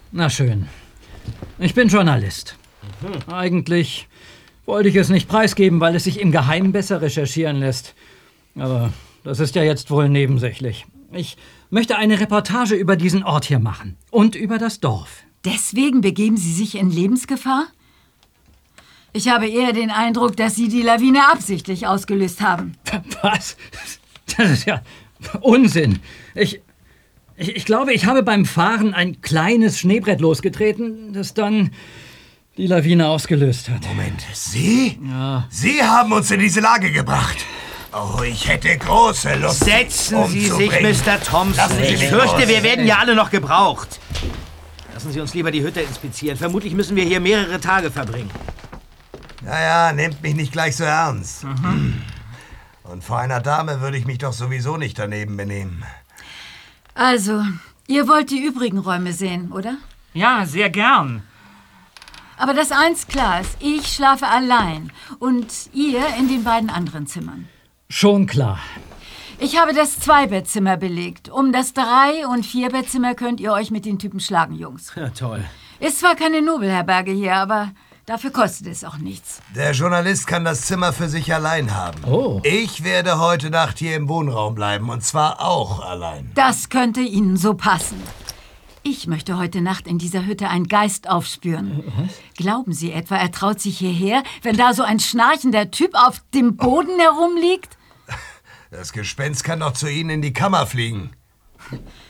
Na schön. Ich bin Journalist. Eigentlich wollte ich es nicht preisgeben, weil es sich im Geheimen besser recherchieren lässt. Aber das ist ja jetzt wohl nebensächlich. Ich möchte eine Reportage über diesen Ort hier machen. Und über das Dorf. Deswegen begeben Sie sich in Lebensgefahr? Ich habe eher den Eindruck, dass Sie die Lawine absichtlich ausgelöst haben. Was? Das ist ja Unsinn. Ich glaube, ich habe beim Fahren ein kleines Schneebrett losgetreten, das dann die Lawine ausgelöst hat. Moment, Sie? Ja. Sie haben uns in diese Lage gebracht. Oh, ich hätte große Lust. Setzen Sie sich, umzubringen. Mr. Thompson. Lassen Sie Ich mich fürchte, los. wir werden ja alle noch gebraucht. Lassen Sie uns lieber die Hütte inspizieren. Vermutlich müssen wir hier mehrere Tage verbringen. Naja, nehmt mich nicht gleich so ernst. Und vor einer Dame würde ich mich doch sowieso nicht daneben benehmen. Also, ihr wollt die übrigen Räume sehen, oder? Ja, sehr gern. Aber dass eins klar ist, ich schlafe allein und ihr in den beiden anderen Zimmern. Schon klar. Ich habe das Zweibettzimmer belegt. Um das Drei- und Vierbettzimmer könnt ihr euch mit den Typen schlagen, Jungs. Ja, toll. Ist zwar keine Nobelherberge hier, aber dafür kostet es auch nichts. Der Journalist kann das Zimmer für sich allein haben. Oh. Ich werde heute Nacht hier im Wohnraum bleiben, und zwar auch allein. Das könnte Ihnen so passen. Ich möchte heute Nacht in dieser Hütte einen Geist aufspüren. Was? Glauben Sie etwa, er traut sich hierher, wenn da so ein schnarchender Typ auf dem Boden herumliegt? Das Gespenst kann doch zu Ihnen in die Kammer fliegen.